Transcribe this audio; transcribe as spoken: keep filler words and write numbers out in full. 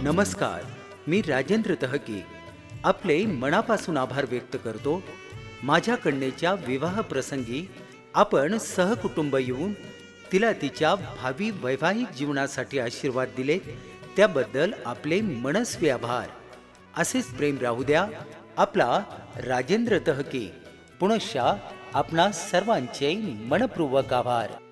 नमस्कार, मी राजेंद्र तहके आपले मनापासून आभार व्यक्त करतो। माझ्या कन्येच्या विवाह प्रसंगी आपण सहकुटुंब येऊन तिला तिच्या भावी वैवाहिक जीवनासाठी आशीर्वाद दिले, त्याबद्दल आपले मनस्वी आभार। असेच प्रेम राहू द्या। आपला राजेंद्र तहके। पुनश्च आपणा सर्वांचे मनपूर्वक आभार।